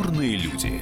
Культурные люди.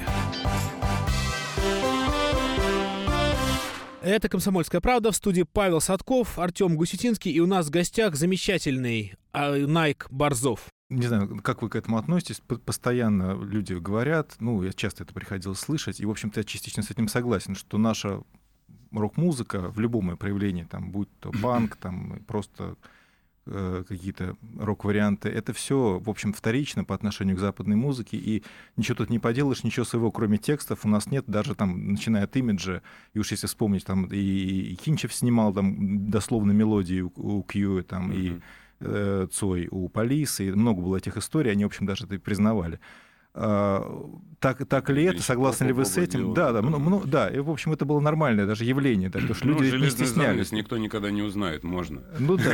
Это «Комсомольская правда», в студии Павел Садков, Артем Гусетинский, и у нас в гостях замечательный Найк Борзов. Не знаю, как вы к этому относитесь. Постоянно люди говорят, я часто это приходилось слышать, и, в общем-то, я частично с этим согласен, что наша рок-музыка в любом ее проявлении, там, будь то панк, там, просто какие-то рок-варианты, это все, в общем, вторично по отношению к западной музыке, и ничего тут не поделаешь, ничего своего, кроме текстов, у нас нет, даже там, начиная от имиджа, и уж если вспомнить, там, и Кинчев снимал там дословно мелодии у Кью, там, и Цой у Полис, и много было этих историй, они, в общем, даже это признавали. Так ли это, согласны ли вы с этим? Да, и, в общем, это было нормальное даже явление, да, потому что люди не стеснялись. Никто никогда не узнает, можно. Да.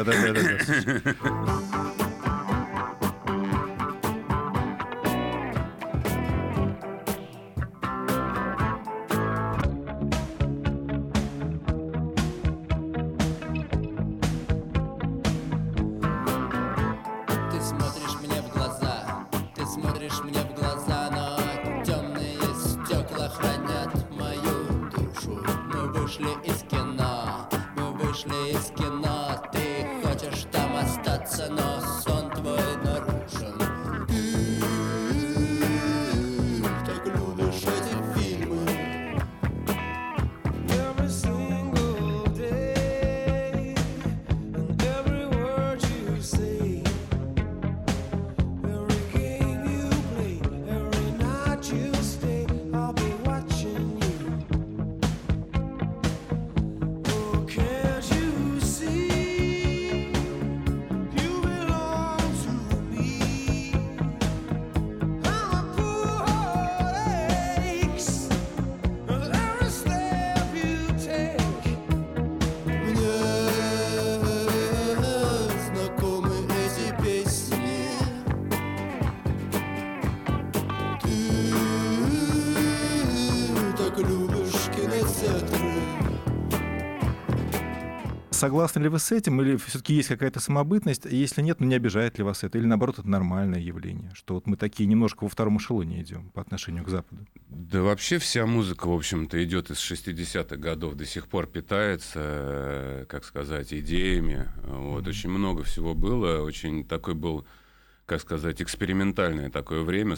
Согласны ли вы с этим, или все-таки есть какая-то самобытность? Если нет, не обижает ли вас это? Или, наоборот, это нормальное явление, что вот мы такие немножко во втором эшелоне идем по отношению к Западу? Да вообще вся музыка, в общем-то, идет из 60-х годов, до сих пор питается, как сказать, идеями. Вот. Очень много всего было, очень такой был, как сказать, экспериментальное такое время,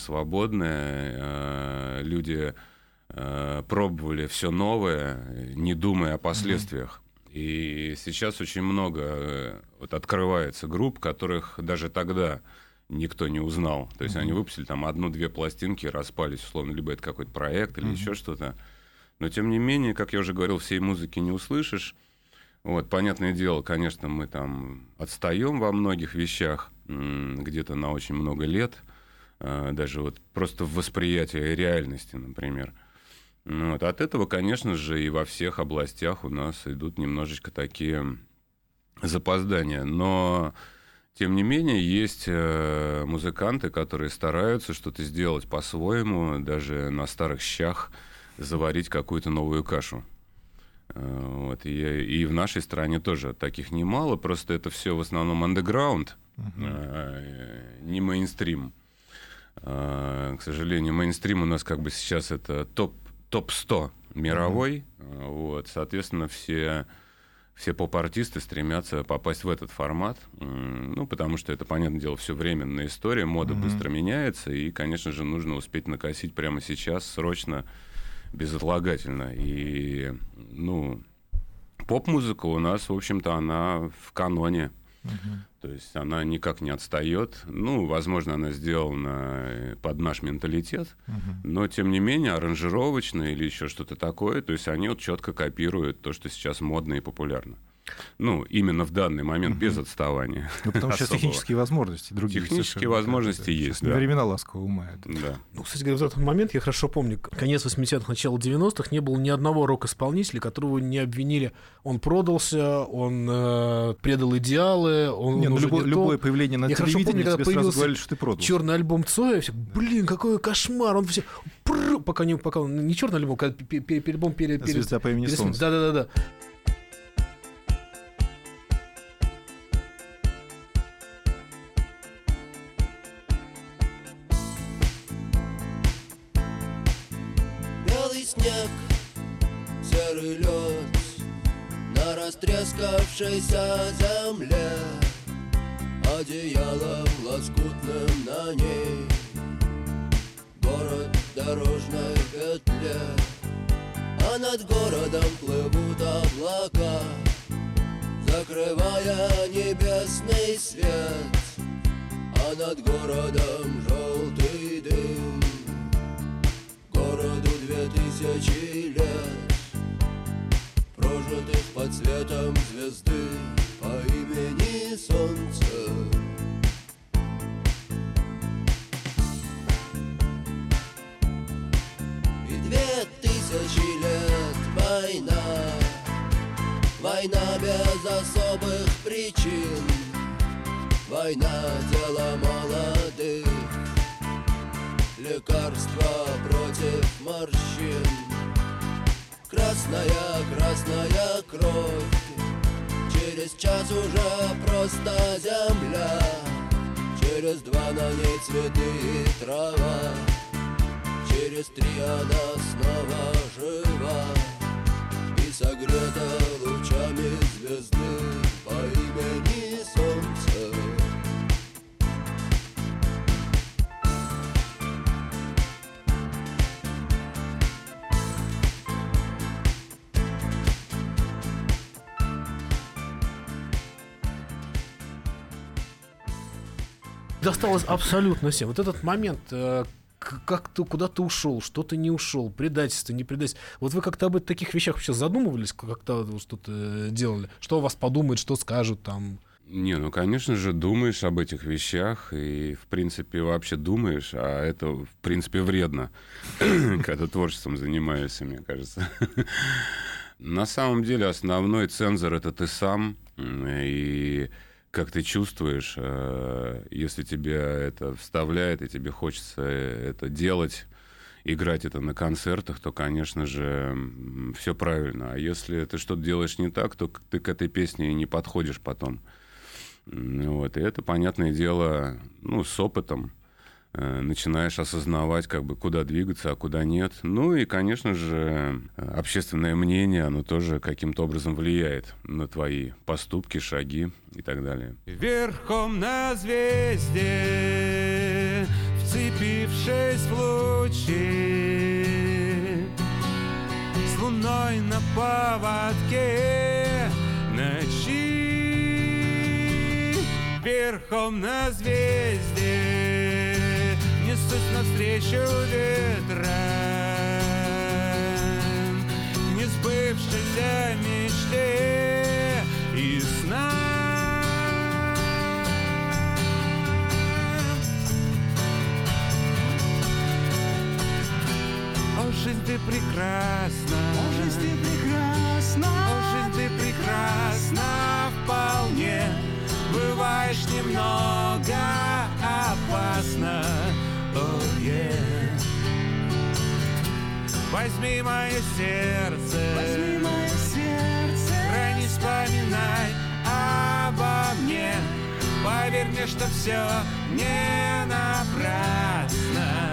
свободное. Люди пробовали все новое, не думая о последствиях. И сейчас очень много открывается групп, которых даже тогда никто не узнал. То есть они выпустили там 1-2 пластинки, распались, условно, либо это какой-то проект или еще что-то. Но, тем не менее, как я уже говорил, всей музыки не услышишь. Вот, понятное дело, конечно, мы там отстаем во многих вещах, где-то на очень много лет, даже вот просто в восприятии реальности, например. Вот. От этого, конечно же, и во всех областях у нас идут немножечко такие запоздания. Но, тем не менее, есть музыканты, которые стараются что-то сделать по-своему, даже на старых щах заварить какую-то новую кашу. Вот. И в нашей стране тоже таких немало, просто это все в основном андеграунд, не мейнстрим. К сожалению, мейнстрим у нас как бы сейчас это топ-100 мировой, вот, соответственно, все поп-артисты стремятся попасть в этот формат, потому что это, понятное дело, все временная история, мода быстро меняется, и, конечно же, нужно успеть накосить прямо сейчас, срочно, безотлагательно. И, поп-музыка у нас, в общем-то, она в каноне. То есть она никак не отстает. Возможно, она сделана под наш менталитет, но, тем не менее, аранжировочно или еще что-то такое, то есть они вот четко копируют то, что сейчас модно и популярно. Именно в данный момент, без отставания. Потому что сейчас технические возможности другие. Технические возможности есть, да. Времена ласкового ума. Да. Кстати говоря, в этот момент я хорошо помню, конец 80-х, начало 90-х, не было ни одного рок-исполнителя, которого не обвинили. Он продался, он предал идеалы, он любое появление на телевидении, тебе сразу говорили, что ты продался. Черный альбом Цоя, все, какой кошмар, он все... Пока не черный альбом, когда альбом «Звезда по имени Солнце». Да. снег, серый лед на растрескавшейся земле, одеялом лоскутным на ней город в дорожной петле. А над городом плывут облака, закрывая небесный свет. А над городом желтый дым, городу 2000 лет, прожитых под светом звезды по имени Солнце. И 2000 лет война, война без особых причин, война дело молодых, лекарства против морщин. Красная, красная кровь, через час уже просто земля, через 2 на ней цветы и трава, через 3 она снова жива и согрета лучами звезды по имени Солнце. Досталось абсолютно всем. Вот этот момент, как ты куда-то ушел, что ты не ушел, предательство, не предательство. Вот вы как-то об таких вещах вообще задумывались, как-то что-то делали? Что о вас подумают, что скажут там? Не, ну, конечно же, думаешь об этих вещах и, в принципе, вообще думаешь, а это, в принципе, вредно, когда творчеством занимаешься, мне кажется. На самом деле основной цензор — это ты сам, и как ты чувствуешь, если тебе это вставляет, и тебе хочется это делать, играть это на концертах, то, конечно же, все правильно. А если ты что-то делаешь не так, то ты к этой песне не подходишь потом. Вот. И это, понятное дело, ну, с опытом начинаешь осознавать, как бы, куда двигаться, а куда нет. Ну и, конечно же, общественное мнение, оно тоже каким-то образом влияет на твои поступки, шаги и так далее. Верхом на звезде, вцепившись в лучи, с луной на поводке ночи. Верхом на звезде несусь навстречу ветрам, не сбывшейся мечте и снам. О, жизнь ты прекрасна, о, жизнь ты прекрасна, о, жизнь ты прекрасна вполне. Бываешь немного опасно, oh yeah. Возьми мое сердце, возьми мое сердце, храни, вспоминай обо мне. Поверь мне, что все не напрасно.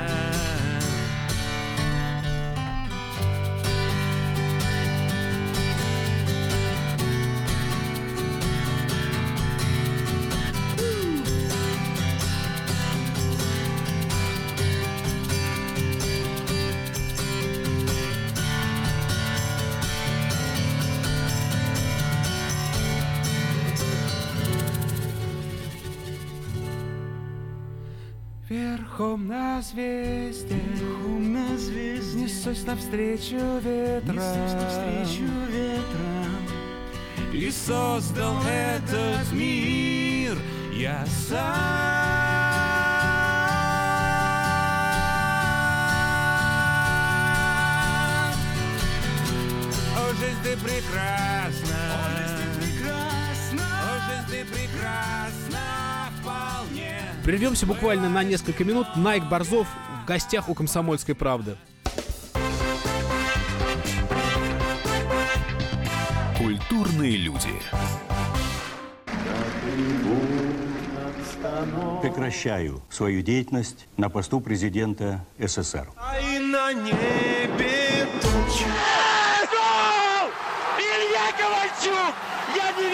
Верхом на звезде, несусь навстречу ветрам, и создал этот мир я сам. О, жизнь ты прекрасна, о, жизнь ты прекрасна вполне. Прервемся буквально на несколько минут. Найк Борзов в гостях у «Комсомольской правды». Культурные люди. Прекращаю свою деятельность на посту президента СССР. и на небе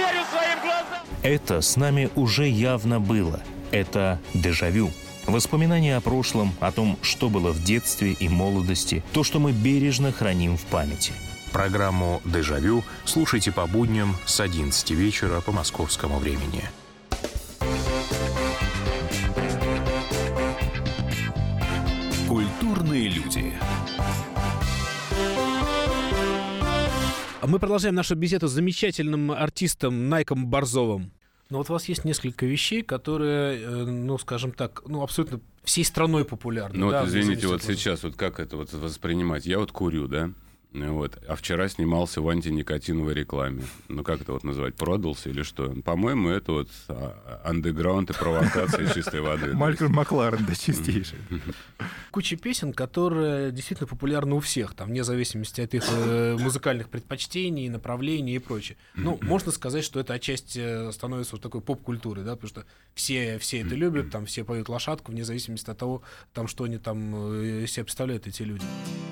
верю своим глазам! Это с нами уже явно было. Это дежавю. Воспоминания о прошлом, о том, что было в детстве и молодости, то, что мы бережно храним в памяти. Программу «Дежавю» слушайте по будням с 11 вечера по московскому времени. Культурные люди. Мы продолжаем нашу беседу с замечательным артистом Найком Борзовым. Но вот у вас есть несколько вещей, которые, ну, скажем так, ну, абсолютно всей страной популярны. Ну, да, вот, вне извините, вот зависимости от сейчас, вот как это вот воспринимать? Я вот курю, да? Вот. А вчера снимался в антиникотиновой рекламе. Ну, как это вот называть? Продался или что? По-моему, это вот андеграунд и провокация чистой воды. Малькольм Макларен, да, чистейший. куча песен, которые действительно популярны у всех, там, вне зависимости от их музыкальных предпочтений, направлений и прочее. Ну, можно сказать, что это отчасти становится вот такой поп-культурой, да, потому что все это любят, там, все поют лошадку, вне зависимости от того, там, что они там из себя представляют, эти люди.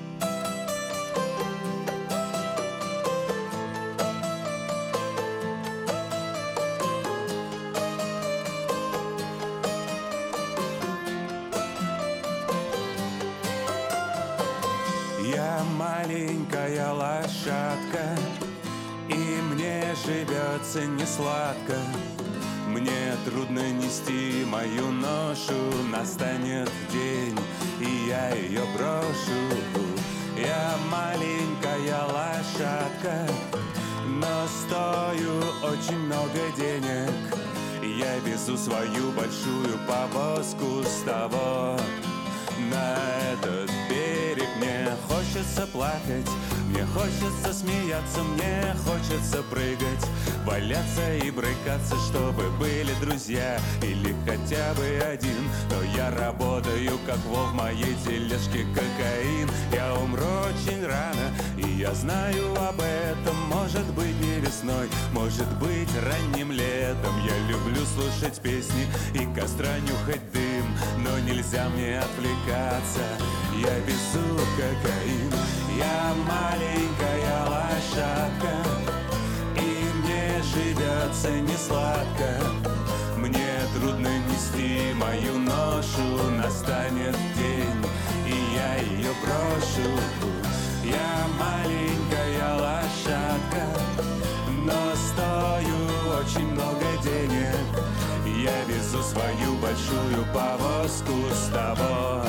Я маленькая лошадка, и мне живется несладко. Мне трудно нести мою ношу, настанет день, и я ее брошу. Я маленькая лошадка, но стою очень много денег. Я везу свою большую повозку с того на этот берег. Мне хочется плакать, мне хочется смеяться, мне хочется прыгать, валяться и брыкаться, чтобы были друзья или хотя бы один. Но я работаю, как вол в моей тележке кокаин. Я умру очень рано, и я знаю об этом. Может быть, не весной, может быть, ранним летом. Я люблю слушать песни и костра нюхать дым, но нельзя мне отвлекаться, я везу кокаин. Я маленькая лошадка, и мне живется несладко. Мне трудно нести мою ношу, настанет день, и я ее брошу. Я маленькая лошадка, но стою очень много денег. Я везу свою большую повозку с того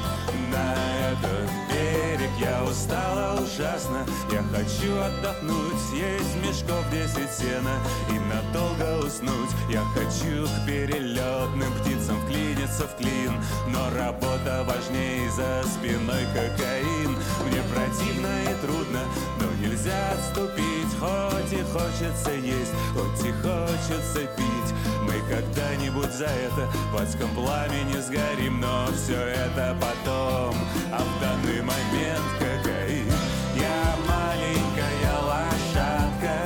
на этот берег. Я устала ужасно, я хочу отдохнуть, съесть мешков 10 сена и надолго уснуть. Я хочу к перелетным птицам вклиниться в клин, но работа важнее, за спиной кокаин. Мне противно и трудно, но нельзя отступить, хоть и хочется есть, хоть и хочется пить. Мы когда-нибудь за это в адском пламени сгорим, но все это потом, а в данный момент кокаин. Я маленькая лошадка,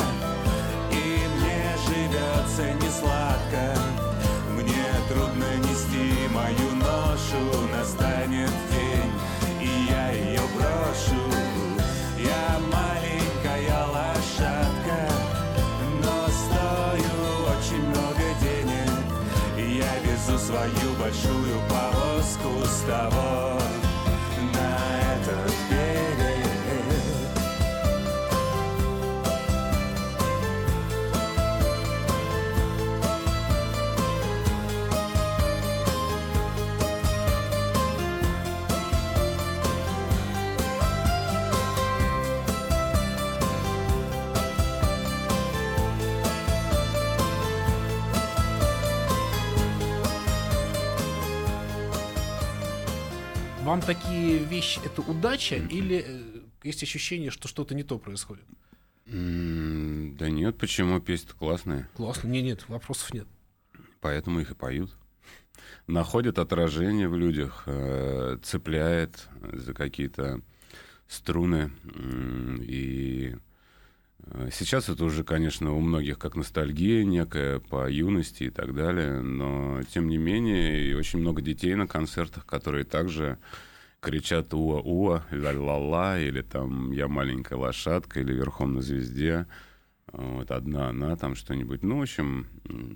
и мне живется несладко. Мне трудно нести мою ношу, настанет день, и я ее брошу. Я маленькая лошадка, но стою очень много денег. Я везу свою большую повозку с того на этот берег. Вам такие вещи — это удача или есть ощущение, что что-то не то происходит? Да нет, почему? Песни-то классные. Классно. Нет, вопросов нет. Поэтому их и поют. Находят отражение в людях, цепляет за какие-то струны. И сейчас это уже, конечно, у многих как ностальгия некая по юности и так далее. Но, тем не менее, и очень много детей на концертах, которые также кричат «Уа-уа», «ля-ла-ла», или там «Я маленькая лошадка», или «Верхом на звезде». Вот одна она там что-нибудь. Ну, в общем,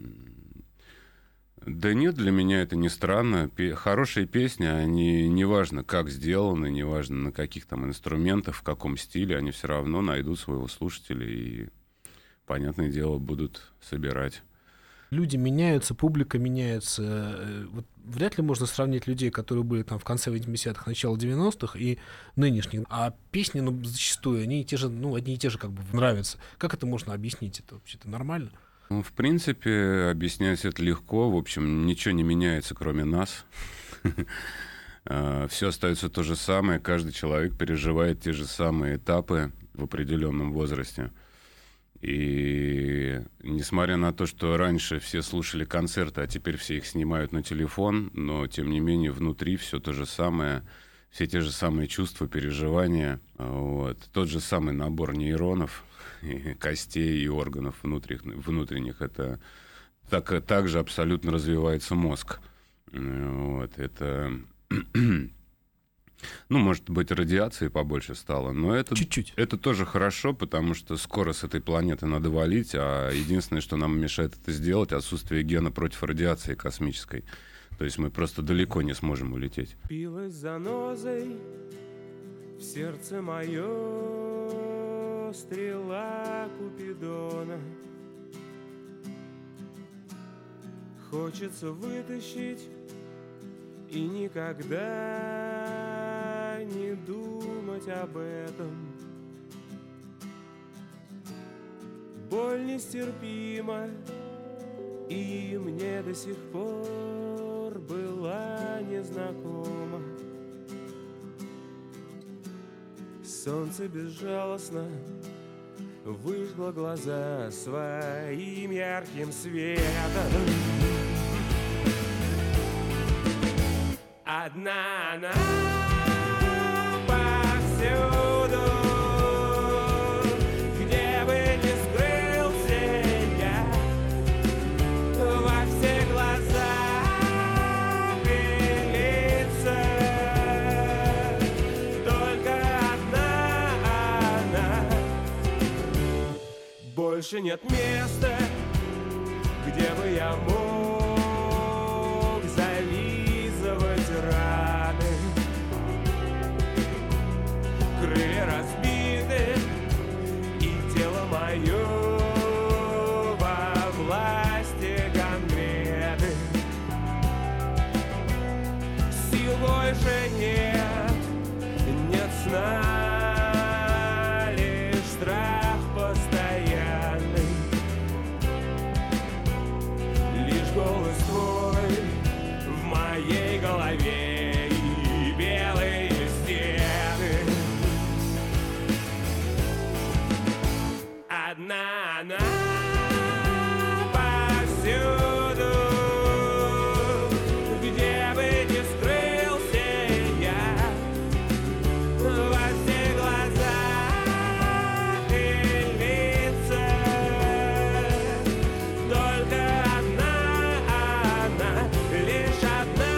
да нет, для меня это не странно. Хорошие песни, они неважно, как сделаны, неважно, на каких там инструментах, в каком стиле, они все равно найдут своего слушателя и, понятное дело, будут собирать. Люди меняются, публика меняется. Вот вряд ли можно сравнить людей, которые были там в конце 80-х, начало 90-х и нынешних. А песни, ну, зачастую, они те же, ну, одни и те же как бы нравятся. Как это можно объяснить? Это вообще-то нормально? Ну, в принципе, объяснять это легко. В общем, ничего не меняется, кроме нас. Все остается то же самое. Каждый человек переживает те же самые этапы в определенном возрасте. И несмотря на то, что раньше все слушали концерты, а теперь все их снимают на телефон, но, тем не менее, внутри все то же самое, все те же самые чувства, переживания. Вот. Тот же самый набор нейронов, костей и органов внутренних. Это так же абсолютно развивается мозг. Вот. Это... Ну, может быть, радиации побольше стало, но это, чуть-чуть. Это тоже хорошо, потому что скоро с этой планеты надо валить, а единственное, что нам мешает это сделать, отсутствие гена против радиации космической. То есть мы просто далеко не сможем улететь. Билась занозой в сердце мое стрела Купидона. Хочется вытащить и никогда не думать об этом. Боль нестерпима, и мне до сих пор была незнакома. Солнце безжалостно выжгло глаза своим ярким светом. Одна она повсюду, где бы ни скрылся я, во все глаза и лица. Только одна она, больше нет места, где бы я мог раны. Крылья разбиты, и тело мое во власти гангрены. Сил больше нет, нет сна, лишь страх постоянный. Лишь голос твой в моей голове и белые стены. Одна она повсюду, где бы ни скрылся я, во все глаза и лица. Только одна она, лишь одна.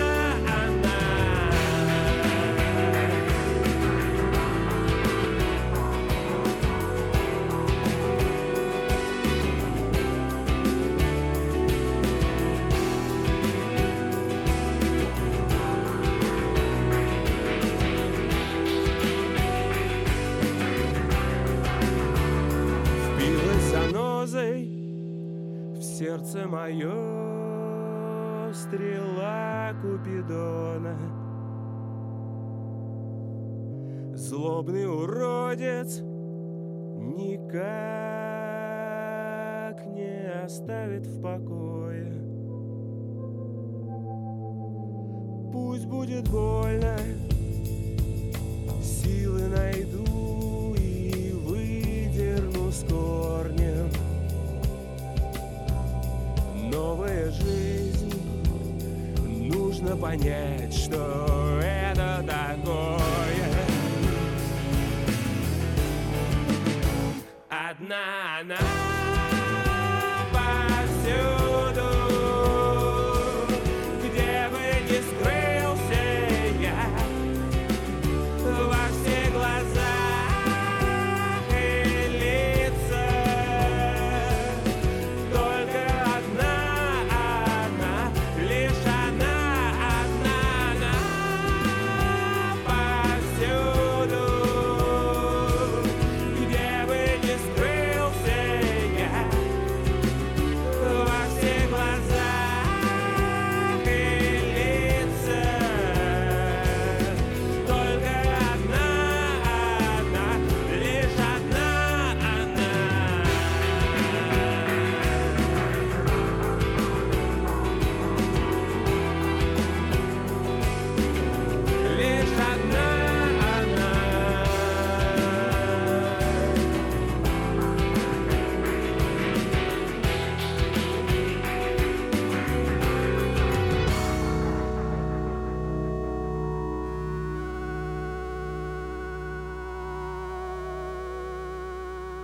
В сердце мое стрела Купидона. Злобный уродец никак не оставит в покое. Пусть будет больно, силы найду и выдерну с корнем. Новая жизнь, нужно понять, что это такое. Одна она повсюду, где бы ни скрылся я, во все глаза и лица.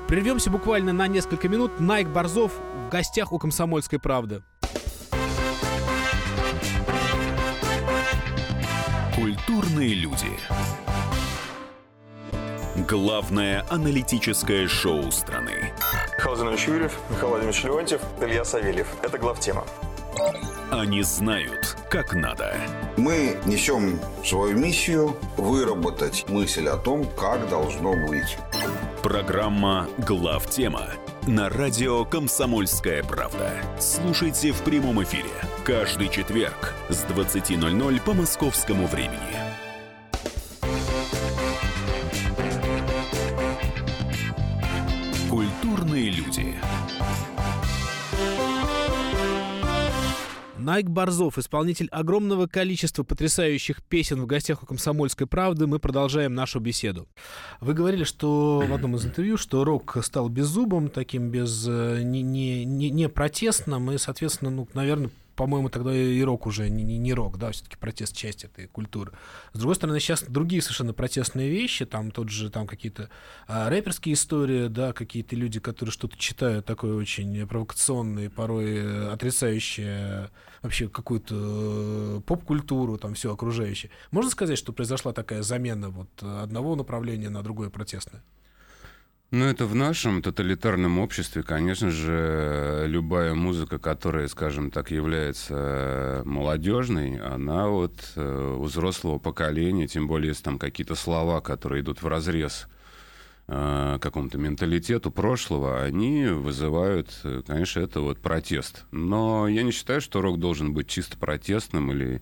Прервемся буквально на несколько минут. Найк Борзов в гостях у «Комсомольской правды». Культурные люди. Главное аналитическое шоу страны. Михаил Зинович Юрьев, Михаил Владимирович Леонтьев, Илья Савельев. Это главтема. Они знают, как надо. Мы несем свою миссию выработать мысль о том, как должно быть. Программа «Главтема» на радио «Комсомольская правда». Слушайте в прямом эфире каждый четверг с 20:00 по московскому времени. Культурные люди. Найк Борзов, исполнитель огромного количества потрясающих песен в гостях у «Комсомольской правды». Мы продолжаем нашу беседу. Вы говорили, что в одном из интервью, что рок стал беззубым, таким не протестным, и, соответственно, наверное, по-моему, тогда и рок уже не рок, да, все-таки протест — часть этой культуры. С другой стороны, сейчас другие совершенно протестные вещи, там какие-то рэперские истории, да, какие-то люди, которые что-то читают такое очень провокационное, порой отрицающее вообще какую-то поп-культуру, там все окружающее. Можно сказать, что произошла такая замена вот одного направления на другое протестное? Ну, это в нашем тоталитарном обществе, конечно же, любая музыка, которая, скажем так, является молодежной, она вот у взрослого поколения, тем более если там какие-то слова, которые идут вразрез какому-то менталитету прошлого, они вызывают, конечно, это вот протест. Но я не считаю, что рок должен быть чисто протестным или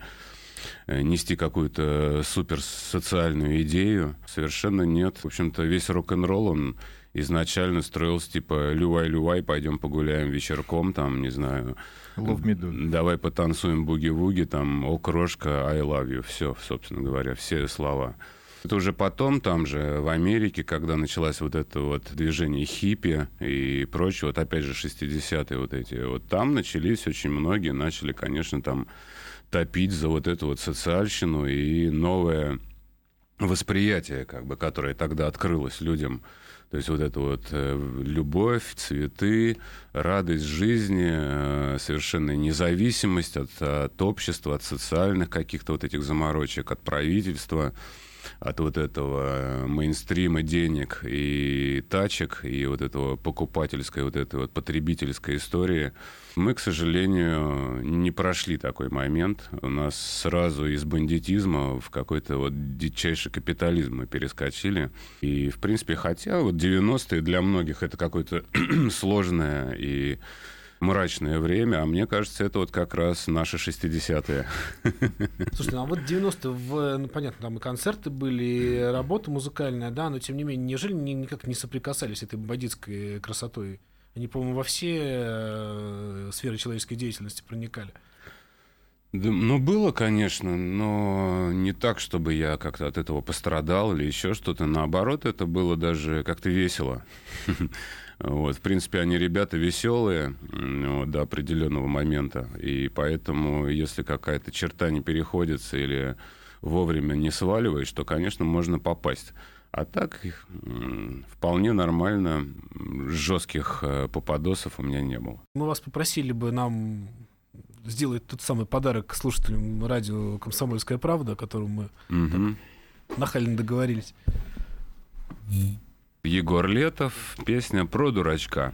нести какую-то суперсоциальную идею. Совершенно нет. В общем-то, весь рок-н-ролл, он изначально строился типа «Лювай-лювай, пойдем погуляем вечерком», там, не знаю, Love me do. «Давай потанцуем буги-вуги», там «О, крошка, I love you». Все, собственно говоря, все слова. Это уже потом, там же, в Америке, когда началось вот это вот движение хиппи и прочее, вот опять же 60-е вот эти, вот там начались очень многие, начали, конечно, там топить за вот эту вот социальщину и новое восприятие, как бы, которое тогда открылось людям. То есть вот это вот любовь, цветы, радость жизни, совершенная независимость от общества, от социальных каких-то вот этих заморочек, от правительства, от вот этого мейнстрима денег и тачек, и вот этого покупательской, вот этой вот потребительской истории. Мы, к сожалению, не прошли такой момент. У нас сразу из бандитизма в какой-то вот дичайший капитализм мы перескочили. И, в принципе, хотя вот 90-е для многих это какое-то сложное и мрачное время, а мне кажется, это вот как раз наши 60-е. Слушайте, ну а вот 90-е, ну, понятно, там и концерты были, и работа музыкальная, да, но тем не менее, неужели никак не соприкасались с этой бандитской красотой? Они, по-моему, во все сферы человеческой деятельности проникали. Да, ну, было, конечно, но не так, чтобы я как-то от этого пострадал или еще что-то. Наоборот, это было даже как-то весело. Вот, в принципе, они ребята веселые вот, до определенного момента. И поэтому, если какая-то черта не переходится или вовремя не сваливаешь, то, конечно, можно попасть. А так вполне нормально. Жестких попадосов у меня не было. Мы вас попросили бы нам сделать тот самый подарок слушателям радио «Комсомольская правда», о котором мы нахально договорились. Егор Летов, песня про дурачка.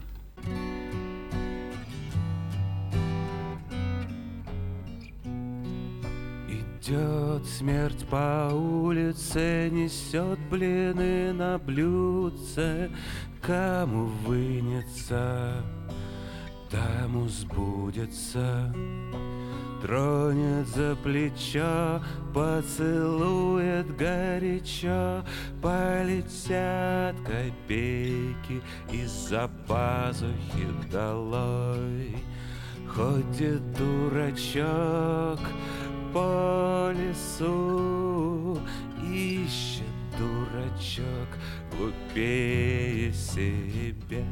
Идет смерть по улице, несет блины на блюдце. Кому вынется, тому сбудется. Тронет за плечо, поцелует горячо. Полетят копейки из-за пазухи долой. Ходит дурачок по лесу, ищет дурачок глупее себя.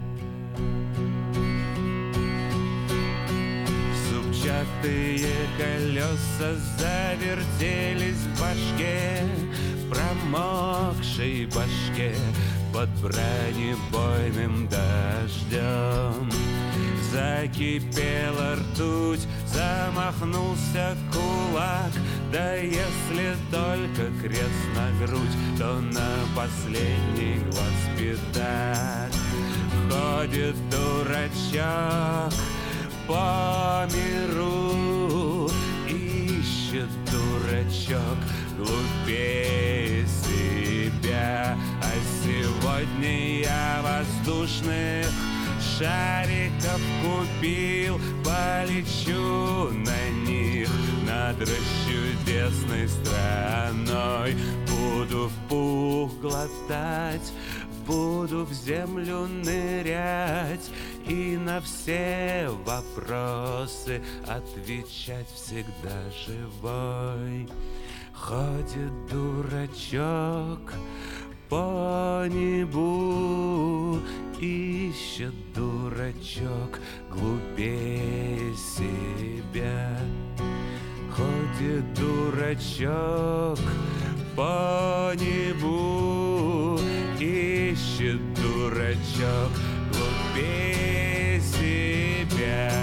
Зубчатые колеса завертелись в башке, в промокшей башке. под бронебойным дождем. Закипела ртуть, замахнулся кулак. Да если только крест на грудь, то на последний глаз пятак. Ходит дурачок по миру, ищет дурачок глупее себя. А сегодня я воздушных шариков купил, полечу на них над расчудесной страной. Буду в пух глотать, буду в землю нырять и на все вопросы отвечать всегда живой. Ходит дурачок по небу, ищет дурачок глупее себя. Ходит дурачок по небу, ищет дурачок глупее себя.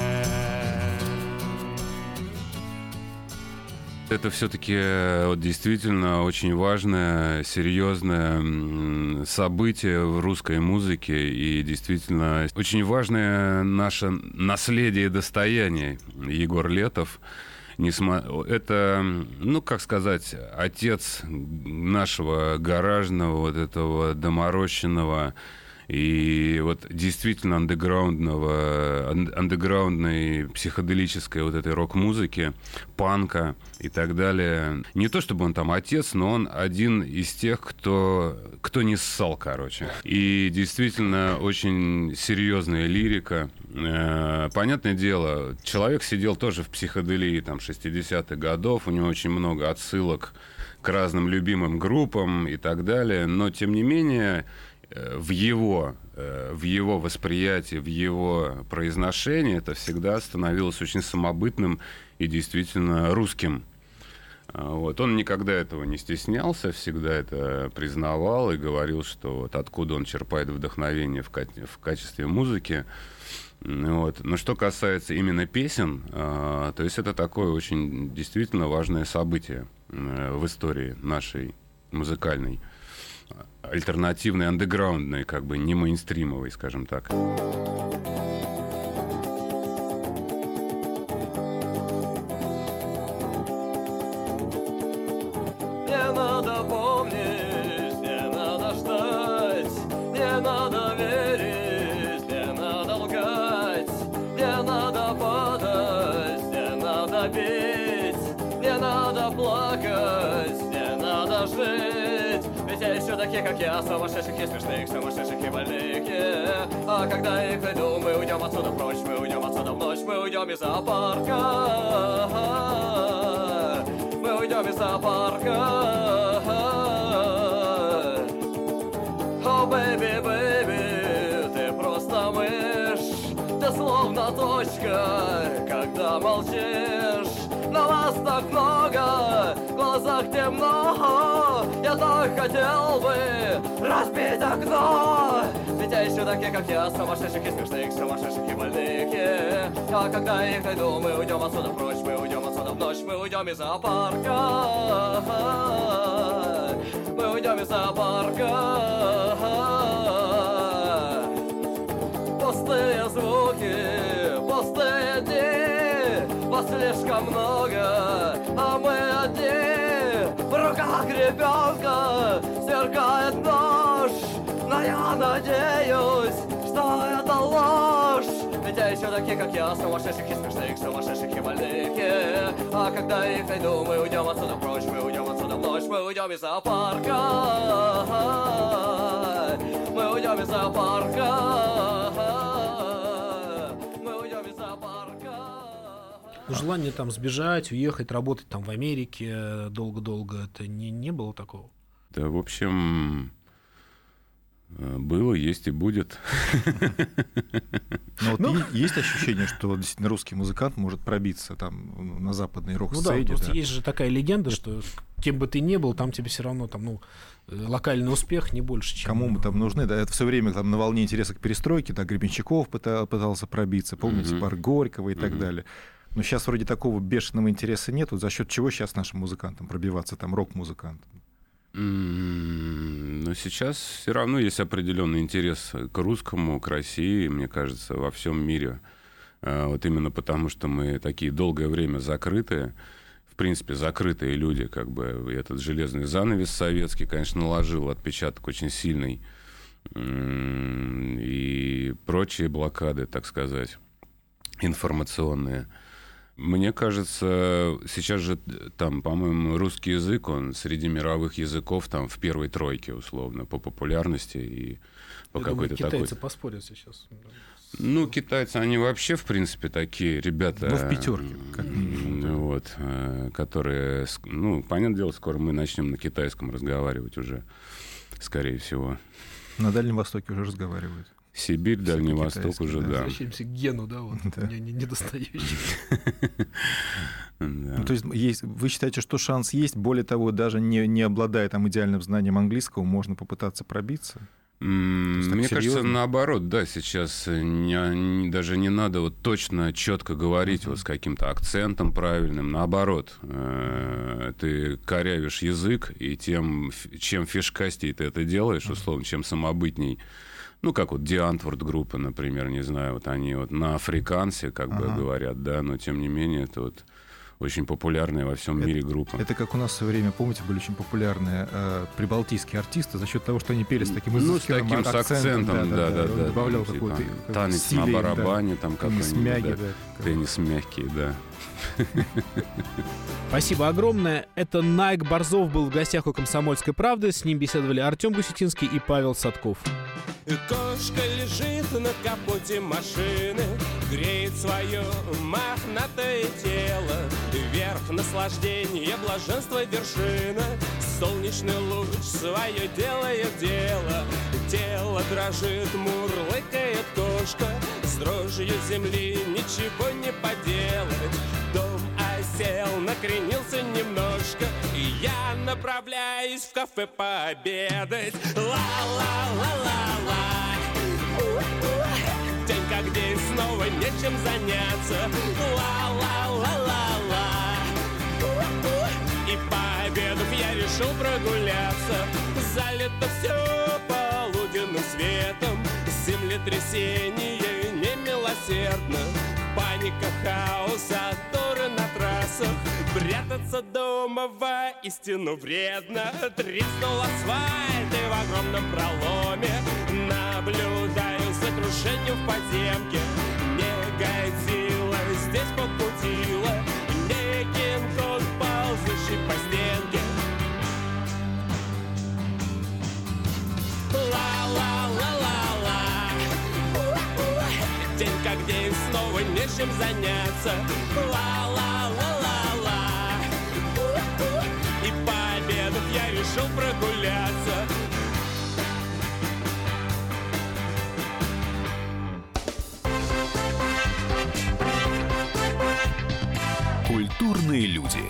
Это все-таки вот действительно очень важное, серьезное событие в русской музыке и действительно очень важное наше наследие и достояние. Егор Летов. Это, ну, как сказать, отец нашего гаражного, вот этого доморощенного и вот действительно андеграундной психоделической вот этой рок-музыки, панка и так далее. Не то чтобы он там отец, но он один из тех, кто не ссал, короче. И действительно очень серьезная лирика. Понятное дело, человек сидел тоже в психоделии там 60-х годов, у него очень много отсылок к разным любимым группам и так далее, но тем не менее в его восприятии, в его произношении это всегда становилось очень самобытным и действительно русским. Вот. Он никогда этого не стеснялся, всегда это признавал и говорил, что вот откуда он черпает вдохновение в качестве музыки. Вот. Но что касается именно песен, то есть это такое очень действительно важное событие в истории нашей музыкальной. Альтернативной, андеграундной, как бы не мейнстримовой, скажем так. Не надо помнить, не надо ждать, не надо верить, не надо лгать, не надо падать, не надо бить, не надо плакать, не надо жить. Ведь есть еще такие, как я, сумасшедших и смешных, сумасшедших и больных. А когда их найду, мы уйдем отсюда прочь, мы уйдем отсюда в ночь, мы уйдем из зоопарка. Мы уйдем из зоопарка. О, бэйби, бэйби, ты просто мышь, ты словно точка, когда молчишь. Но вас так много, в глазах темно. Я так хотел бы разбить окно. Ведь я ищу таких, как я, сумасшедших и смешных, сумасшедших и больных. А когда их найду, мы уйдем отсюда прочь, мы уйдем отсюда в ночь, мы уйдем из зоопарка. Мы уйдем из зоопарка. Пустые звуки, пустые дни, вас слишком много, а мы одни. В руках ребенка сверкает нож, но я надеюсь, что это ложь. Ведь я еще такие, как я, сумасшедших и смешных, сумасшедших и больных. А когда их найду, мы уйдем отсюда прочь, мы уйдем отсюда в ночь, мы уйдем из зоопарка. Мы уйдем из зоопарка. Мы уйдем из зоопарка. Желание там сбежать, уехать, работать там в Америке долго-долго, это не было такого? Да, в общем, было, есть и будет. Но вот есть ощущение, что действительно русский музыкант может пробиться там на западной рок-сцене? Ну да, просто есть же такая легенда, что кем бы ты ни был, там тебе все равно там, локальный успех не больше, чем... Кому мы там нужны? Да, это все время там на волне интереса к перестройке, да, Гребенщиков пытался пробиться, помните, парк Горького и так далее. Но сейчас вроде такого бешеного интереса нет. Вот за счет чего сейчас нашим музыкантам пробиваться, там, рок-музыкантам? Но сейчас все равно есть определенный интерес к русскому, к России, мне кажется, во всем мире. Вот именно потому, что мы такие долгое время закрытые, в принципе, закрытые люди, как бы этот железный занавес советский, конечно, наложил отпечаток очень сильный. И прочие блокады, так сказать, информационные. Мне кажется, сейчас же там, по-моему, русский язык, он среди мировых языков там в первой тройке, условно, по популярности и по какой-то такой... Китайцы поспорят сейчас. Ну, китайцы, они вообще, в принципе, такие ребята... Ну, в пятерке, как минимум. Вот, которые... Ну, понятное дело, скоро мы начнем на китайском разговаривать уже, скорее всего. На Дальнем Востоке уже разговаривают. Сибирь, Дальний Восток уже, да. Возвращаемся к гену, да, вот, недостающий. Ну, то есть вы считаете, что шанс есть? Более того, даже не обладая там идеальным знанием английского, можно попытаться пробиться? Мне кажется, наоборот, да, сейчас даже не надо вот точно, четко говорить вот с каким-то акцентом правильным. Наоборот, ты корявишь язык, и чем фишкастей ты это делаешь, условно, чем самобытней. Ну, как вот Die Antwoord группа, например, не знаю, вот они вот на африкансе, как бы говорят, да, но тем не менее это вот очень популярная во всем мире группа. Это как у нас в свое время, помните, были очень популярные прибалтийские артисты за счет того, что они пели с таким изысканным акцентом, да. Добавлял какой-то танец на барабане, там какой-нибудь, теннис мягкий, да. Спасибо огромное. Это Найк Борзов был в гостях у «Комсомольской правды». С ним беседовали Артем Гусетинский и Павел Садков. Кошка лежит на капоте машины, греет свое мохнатое тело. Вверх наслаждение, блаженство вершина. Солнечный луч свое делает дело. Тело дрожит, мурлыкает кошка. С дрожью земли ничего не поделать. Дом осел, накренился немножко, и я направляюсь в кафе пообедать. Ла-ла-ла-ла-ла. День как день, снова нечем заняться. Ла-ла-ла-ла-ла. И пообедав я решил прогуляться. Залито все полуденным светом. Землетрясение немилосердно. Паника, хаос, заторы на трассах. Прятаться дома воистину вредно. Треснул асфальт и в огромном проломе наблюдаю за крушением в подземке. Не годило, здесь покутило. Не Кинг-Конг, ползущий по стенке. Ла-ла-ла-ла-ла. День как день, снова нечем заняться. Ла-ла-ла-ла-ла. И пообедав я решил прогуляться. Культурные люди.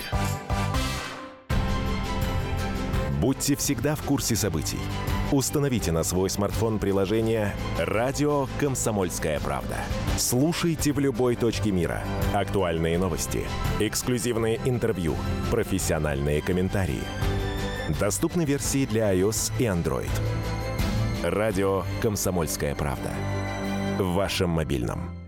Будьте всегда в курсе событий. Установите на свой смартфон приложение «Радио Комсомольская правда». Слушайте в любой точке мира. Актуальные новости, эксклюзивные интервью, профессиональные комментарии. Доступны версии для iOS и Android. «Радио Комсомольская правда». В вашем мобильном.